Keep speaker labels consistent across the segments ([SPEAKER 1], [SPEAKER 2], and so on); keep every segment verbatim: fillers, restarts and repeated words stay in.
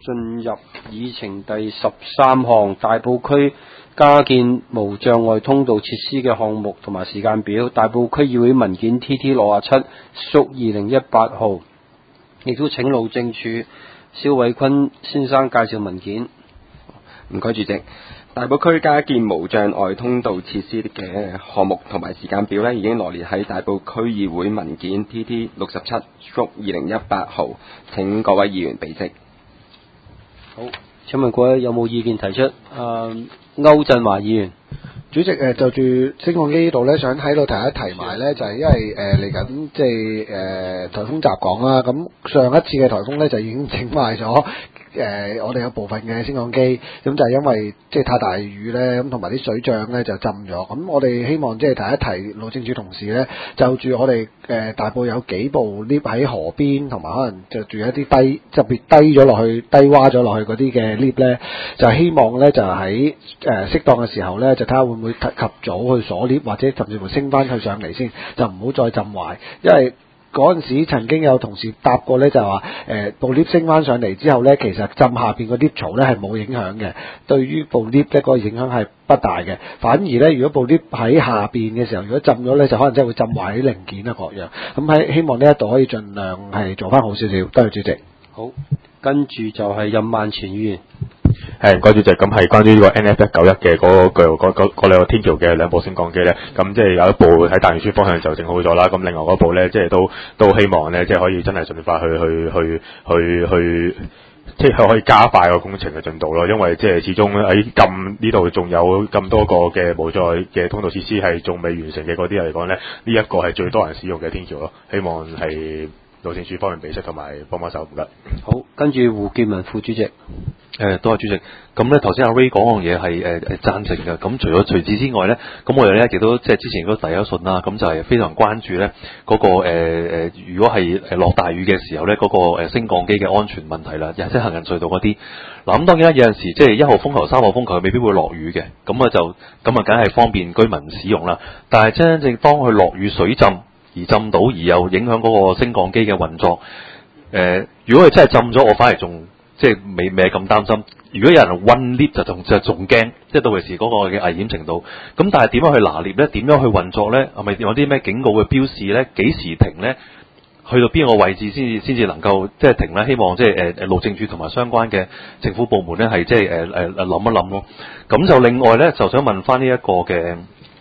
[SPEAKER 1] 進入議程第十三項，大埔區加建無障礙通道設施嘅項目同埋時間表。大埔區議會文件 T T 六十七屬二零一八號，亦都請路政署蕭偉坤先生介紹文件。
[SPEAKER 2] 唔該主席。大埔區加建無障礙通道設施嘅項目同埋時間表呢，已經羅列喺大埔區議會文件 T T 六十七屬二零一八號，請各位議員備悉。
[SPEAKER 1] 好，請問各位有冇意見提出？誒、呃，歐振華議員。
[SPEAKER 3] 主席誒，就住升降機呢度咧，想喺度提一提埋咧，就係、是、因為誒嚟緊即係誒颱風襲港啦。咁上一次嘅颱風咧就已經整壞咗誒，我哋有部分嘅升降機，咁就係因為即係太大雨咧，咁同埋啲水漲咧就浸咗。咁我哋希望即係提一提路政署同事咧，就住我哋誒大埔有幾部 lift 喺河邊，同埋可能就住一啲低特別低咗落去、低洼咗落去嗰啲嘅 lift 咧，就希望咧就喺誒適當嘅時候咧，就睇下會唔會及早去鎖 lift，或者甚至乎升翻佢上嚟先，就唔好再浸壞，因為嗰陣時曾經有同事答過咧，就話誒部 lift 升翻上嚟之後咧，其實浸下邊個 lift 槽咧係冇影響嘅，對於部 lift 咧個影響係不大嘅。反而咧，如果部 lift 喺下邊嘅時候，如果浸咗咧，就可能真係會浸壞啲零件啊各樣。咁喺希望呢一度可以盡量係做翻好少少。多謝主席。
[SPEAKER 1] 好，跟住就係任萬全議員。
[SPEAKER 4] 係唔該主席，咁係關於呢個 N F 一九一嘅嗰個嗰嗰嗰兩個天橋嘅兩部升降機咧，咁即係有一部喺大元村方向就整好咗啦，咁另外嗰部咧即係都都希望咧即係可以真係盡快去去去去去，即係可以加快個工程嘅進度咯，因為即係始終喺咁呢度仲有咁多個嘅無障礙嘅通道設施係仲未完成嘅嗰啲嚟講咧，呢一個係最多人使用嘅天橋咯，希望係路政署方面俾出同埋幫幫手唔該。
[SPEAKER 1] 好，跟住胡建文副主席。
[SPEAKER 5] 誒，多謝主席。咁咧頭先阿 Ray 講樣嘢係誒誒贊成嘅。咁除咗除此之外咧，咁我哋咧亦都即係之前嗰個第一信啦，咁就係非常關注咧嗰個誒誒，如果係誒落大雨嘅時候咧，嗰個誒升降機嘅安全問題啦，又即係行人隧道嗰啲。嗱咁當然啦，有陣時即係一號風球、三號風球未必會落雨嘅，咁啊就咁啊，梗係方便居民使用啦。但係真正當佢落雨水浸而浸到而又影響嗰個升降機嘅運作，誒、呃，如果係真係浸咗，我反而仲。即係未未咁擔心，如果有人韞 lift 就仲就仲驚，即係到時嗰個嘅危險程度。咁但係點樣去拿捏咧？點樣去運作咧？係咪有啲咩警告嘅標示咧？幾時停咧？去到邊個位置先至先至能夠即係停咧？希望即係誒誒路政署同埋相關嘅政府部門咧係即係誒誒誒諗一諗咯。咁就另外咧就想問翻呢一個嘅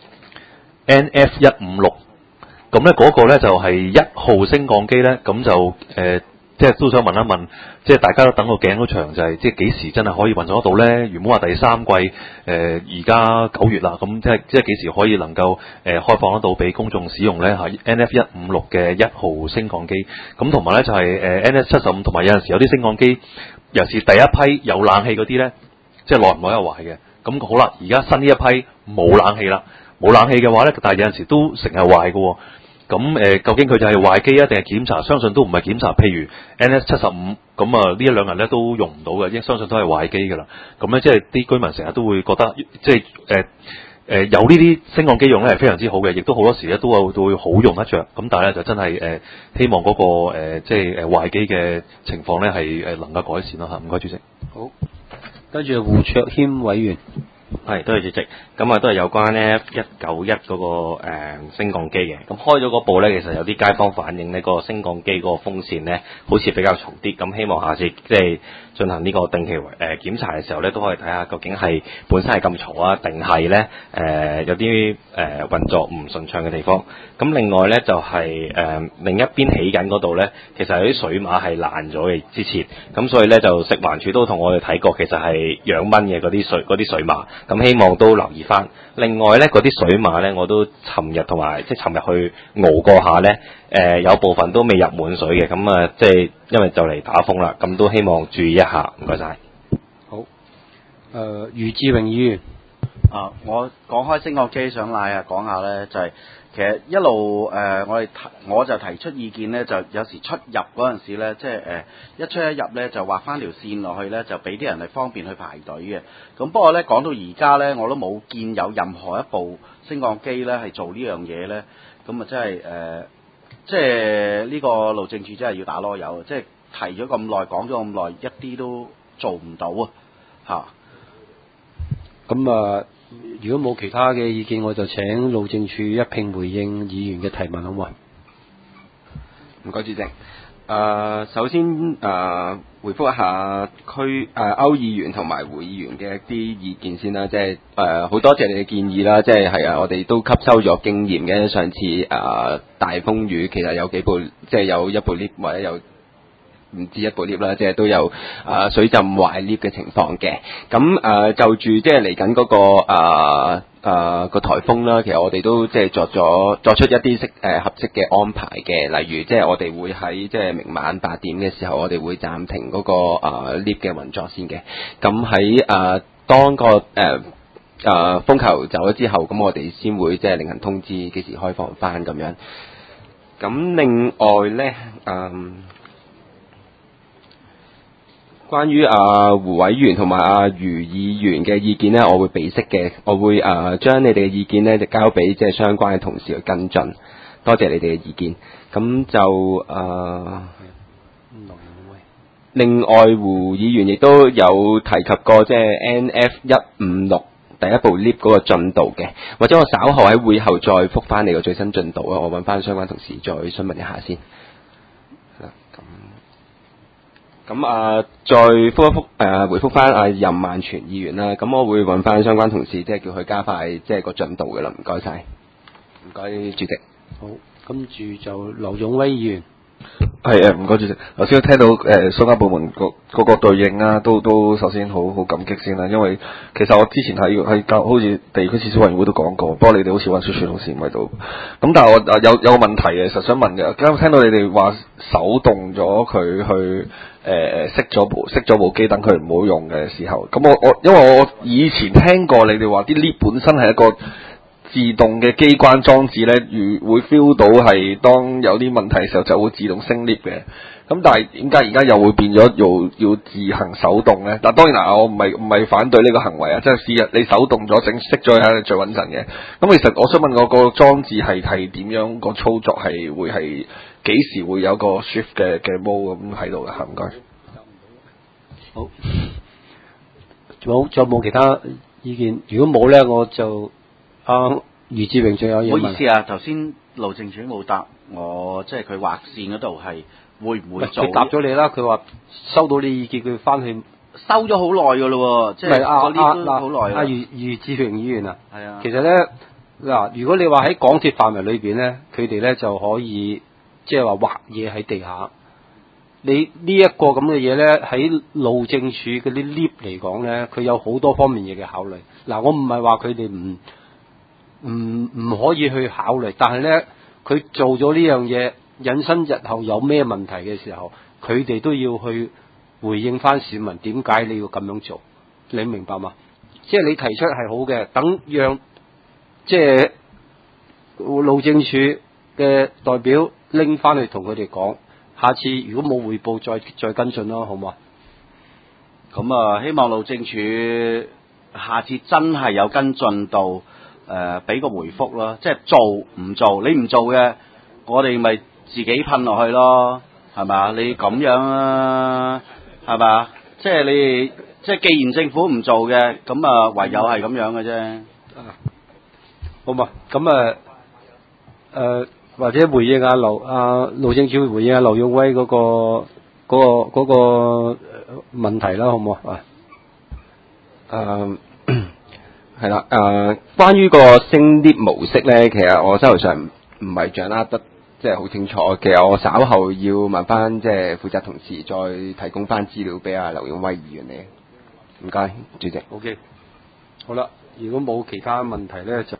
[SPEAKER 5] N F 一五六，咁咧嗰個咧就係一號升降機咧，咁就誒。呃即係都想問一問，即係大家都等個頸都長，就係即係幾時真係可以運作得到咧？原本話第三季，誒而家九月啦，咁即係即係幾時可以能夠誒、呃、開放得到俾公眾使用咧？嚇 N F 一五六嘅一號升降機，咁同埋咧就係、是、誒、呃、N F 七十五，同埋有陣時有啲升降機，尤其是第一批有冷氣嗰啲咧，即係耐唔耐又壞嘅。咁好啦，而家新呢一批冇冷氣啦，冇冷氣嘅話咧，但係有陣時都成日壞嘅。咁誒、呃，究竟佢就係壞機啊，定係檢查？相信都唔係檢查。譬如 N S 七十五，咁啊呢一兩日咧都用唔到嘅，應相信都係壞機㗎啦。咁咧即係啲居民成日都會覺得，即係誒誒有呢啲升降機用咧係非常之好嘅，亦都好多時咧都會都會好用得着。咁但係咧就真係誒、呃、希望嗰、那個、呃、即係誒壞機嘅情況咧係誒能夠改善咯嚇。唔該主席。
[SPEAKER 1] 好，跟住胡卓謙委員。
[SPEAKER 6] 係，多謝主席。咁啊，都係有關咧一九一嗰個誒、呃、升降機嘅。咁開咗嗰部咧，其實有啲街坊反映呢、嗰個升降機嗰個風扇咧，好似比較嘈啲。咁希望下次即係進行呢個定期誒、呃、檢查嘅時候咧，都可以睇下究竟係本身係咁嘈啊，定係咧誒有啲誒、呃、運作唔順暢嘅地方。咁另外咧就係、是、誒、呃、另一邊起緊嗰度咧，其實有啲水馬係爛咗嘅之前。咁所以咧就食環署都同我哋睇過，其實係養蚊嘅嗰啲水嗰啲水馬。咁希望都留意翻。另外咧，嗰啲水馬咧，我都尋日同埋即係尋日去熬過下咧，誒、呃、有部分都未入滿水嘅。咁啊，即係因為就嚟打風啦，咁都希望注意一下。唔該晒。
[SPEAKER 1] 好。誒、呃，余志榮議員。
[SPEAKER 7] 啊，我講開升降機想賴啊，講下咧就係、是。其實一路誒、呃，我哋提我就提出意見咧，就有時出入嗰陣時咧，即係誒、呃、一出一入咧，就畫翻條線落去咧，就俾啲人係方便去排隊嘅。咁不過咧，講到而家咧，我都冇見有任何一部升降機咧係做呢樣嘢咧。咁啊，真係誒，即係呢個路政署真係要打籮柚，即係提咗咁耐，講咗咁耐，一啲都做唔到啊嚇。
[SPEAKER 1] 咁啊，如果冇其他嘅意見，我就請路政署一併回應議員嘅提問，好唔好？
[SPEAKER 2] 唔該，主席。誒、呃，首先誒、呃，回覆一下區誒、呃、歐議員同埋會議員嘅一啲意見先啦，即係誒好多謝你嘅建議啦，即係係啊，我哋都吸收咗經驗嘅。上次誒、呃、大風雨其實有幾部，即係有一部 lift 或者有唔止一部 lift 啦，即係都有誒、呃、水浸壞 lift 嘅情況嘅。咁誒、呃、就住即係嚟緊嗰個誒。呃誒、呃、個颱風啦，其實我哋都即係作咗作出一啲適誒合適嘅安排嘅，例如即係我哋會喺即係明晚八點嘅時候，我哋會暫停嗰、那個誒 lift 嘅運作先嘅。咁喺誒當個誒誒、呃呃、風球走咗之後，咁我哋先會即係另行通知幾時開放翻咁樣。咁另外咧，嗯。關於啊胡委員同埋阿余議員嘅意見呢，我會備悉嘅，我會啊將你哋嘅意見呢就交俾即係相關嘅同事去跟進。多謝你哋嘅意見。咁就啊，另外胡議員亦都有提及過即係 N F 一五六第一部 lift 嗰個進度嘅，或者我稍後喺會後再覆翻你個最新進度啊，我揾翻相關同事再詢問一下先。咁啊，再覆一覆誒、呃，回覆翻阿任萬全議員啦。咁我會揾翻相關同事，即係叫佢加快即係個進度嘅啦。唔該晒，唔該主席。
[SPEAKER 1] 好，跟住就劉勇威議員。
[SPEAKER 8] 係誒，唔該主席。頭先聽到誒相關部門個個個對應啊，都都首先好好感激先啦。因為其實我之前喺喺教好似地區設施委員會都講過，不過你哋好似運輸署同事唔喺度。咁但係我有有個問題嘅，實想問嘅。啱啱聽到你哋話手動咗佢去。誒誒熄咗部熄咗部機，等佢唔好用嘅時候，咁我我因為我以前聽過你哋話啲 lift 本身係一個自動嘅機關裝置咧，如會 feel 到係當有啲問題嘅時候就會自動升 lift 嘅。咁但係點解而家又會變咗要要自行手動咧？但當然嗱，我唔係唔係反對呢個行為啊，即係試下你手動咗整熄咗係最穩陣嘅。咁其實我想問我個裝置係係點樣個操作係會係？幾時會有個 shift 嘅嘅 mode 咁喺度嘅？唔該。
[SPEAKER 1] 好，仲有仲有冇其他意見？如果冇咧，我就阿余志榮仲有嘢問。
[SPEAKER 7] 唔好意思啊，頭先路政署冇答我，即係佢劃線嗰度係會唔會做？
[SPEAKER 1] 佢答咗你啦，佢話收到你意見，佢翻去
[SPEAKER 7] 收咗好耐噶咯，即係
[SPEAKER 1] 阿
[SPEAKER 7] 個 lift 都好耐。
[SPEAKER 1] 阿余余志榮議員啊，
[SPEAKER 7] 係啊，
[SPEAKER 1] 其實咧嗱，如果你話喺港鐵範圍裏邊咧，佢哋咧就可以。即係話畫嘢喺地下，你呢一個咁嘅嘢咧，喺路政署嗰啲 lift 嚟講咧，佢有好多方面嘢嘅考慮。嗱，我唔係話佢哋唔唔唔可以去考慮，但係咧，佢做咗呢樣嘢，引申日後有咩問題嘅時候，佢哋都要去回應翻市民點解你要咁樣做，你明白嗎？即係你提出係好嘅，等讓即係路政署嘅代表。拎翻去同佢哋講，下次如果冇匯報再再跟進咯，好唔好啊？
[SPEAKER 7] 咁啊，希望路政署下次真係有跟進到，誒、呃，俾個回覆咯，即係做唔做？你唔做嘅，我哋咪自己噴落去咯，係嘛？你咁樣啊，係嘛？即係你，即係既然政府唔做嘅，咁啊唯有係咁樣嘅啫。
[SPEAKER 1] 好嘛？咁啊，誒、呃。或者回應下劉啊路政署回應下劉勇威嗰、那個嗰、那個嗰、那個問題啦，好唔好啊？
[SPEAKER 2] 誒係啦，誒關於個升 lift 模式咧，其實我手頭上唔係掌握得即係好清楚。其實我稍後要問翻即係負責同事再提供翻資料俾阿劉勇威議員嚟。唔該，主席。
[SPEAKER 1] O K，好啦，如果冇其他問題咧就。